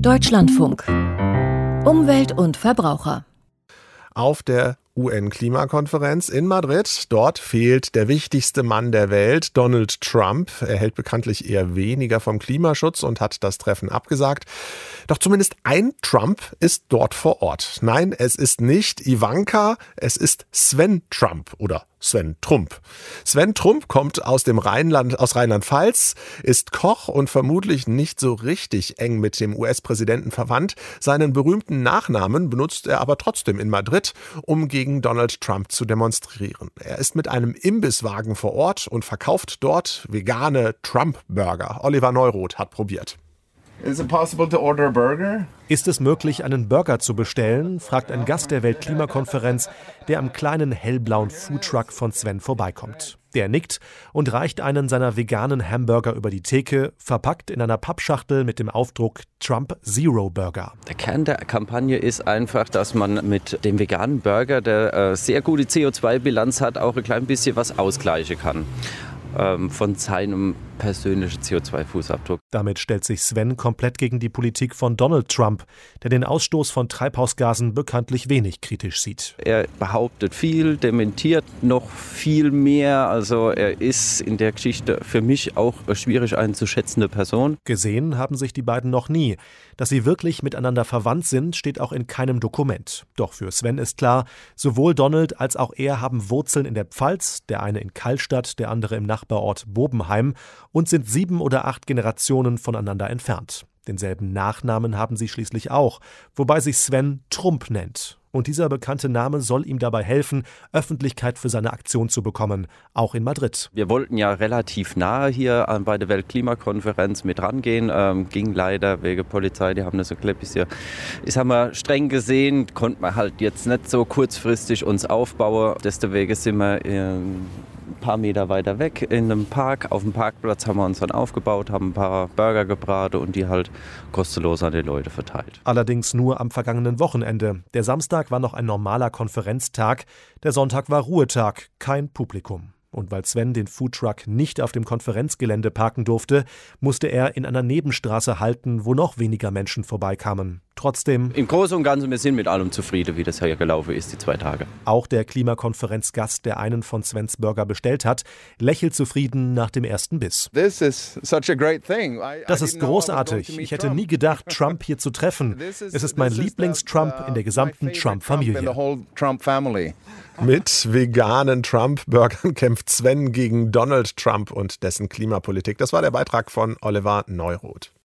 Deutschlandfunk. Umwelt und Verbraucher. Auf der UN-Klimakonferenz in Madrid. Dort fehlt der wichtigste Mann der Welt, Donald Trump. Er hält bekanntlich eher weniger vom Klimaschutz und hat das Treffen abgesagt. Doch zumindest ein Trump ist dort vor Ort. Nein, es ist nicht Ivanka, es ist Sven Trump oder Sven Trump. Sven Trump kommt aus Rheinland-Pfalz, ist Koch und vermutlich nicht so richtig eng mit dem US-Präsidenten verwandt. Seinen berühmten Nachnamen benutzt er aber trotzdem in Madrid, um gegen Donald Trump zu demonstrieren. Er ist mit einem Imbisswagen vor Ort und verkauft dort vegane Trump-Burger. Oliver Neuroth hat probiert. Is it possible to order a burger? Ist es möglich, einen Burger zu bestellen, fragt ein Gast der Weltklimakonferenz, der am kleinen hellblauen Foodtruck von Sven vorbeikommt. Der nickt und reicht einen seiner veganen Hamburger über die Theke, verpackt in einer Pappschachtel mit dem Aufdruck Trump Zero Burger. Der Kern der Kampagne ist einfach, dass man mit dem veganen Burger, der sehr gute CO2-Bilanz hat, auch ein klein bisschen was ausgleichen kann von seinem persönlichen CO2-Fußabdruck. Damit stellt sich Sven komplett gegen die Politik von Donald Trump, der den Ausstoß von Treibhausgasen bekanntlich wenig kritisch sieht. Er behauptet viel, dementiert noch viel mehr. Also er ist in der Geschichte für mich auch eine schwierig einzuschätzende Person. Gesehen haben sich die beiden noch nie. Dass sie wirklich miteinander verwandt sind, steht auch in keinem Dokument. Doch für Sven ist klar, sowohl Donald als auch er haben Wurzeln in der Pfalz, der eine in Kallstadt, der andere im Nachbarort Bobenheim, und sind 7 oder 8 Generationen voneinander entfernt. Denselben Nachnamen haben sie schließlich auch, wobei sich Sven Trump nennt. Und dieser bekannte Name soll ihm dabei helfen, Öffentlichkeit für seine Aktion zu bekommen, auch in Madrid. Wir wollten ja relativ nahe hier bei der Weltklimakonferenz mit rangehen, ging leider wegen Polizei, die haben das so ein bisschen, das haben wir streng gesehen, konnten wir halt jetzt nicht so kurzfristig uns aufbauen, deswegen sind wir ein paar Meter weiter weg in einem Park. Auf dem Parkplatz haben wir uns dann aufgebaut, haben ein paar Burger gebraten und die halt kostenlos an die Leute verteilt. Allerdings nur am vergangenen Wochenende. Der Samstag war noch ein normaler Konferenztag, der Sonntag war Ruhetag, kein Publikum. Und weil Sven den Foodtruck nicht auf dem Konferenzgelände parken durfte, musste er in einer Nebenstraße halten, wo noch weniger Menschen vorbeikamen. Trotzdem, im Großen und Ganzen, wir sind mit allem zufrieden, wie das hier gelaufen ist, die 2 Tage. Auch der Klimakonferenzgast, der einen von Svens Burger bestellt hat, lächelt zufrieden nach dem ersten Biss. This is such a great thing. Das ist großartig. Ich hätte nie gedacht, Trump hier zu treffen. Es ist mein Lieblings-Trump in der gesamten Trump-Familie. Mit veganen Trump-Burgern kämpft Sven gegen Donald Trump und dessen Klimapolitik. Das war der Beitrag von Oliver Neuroth.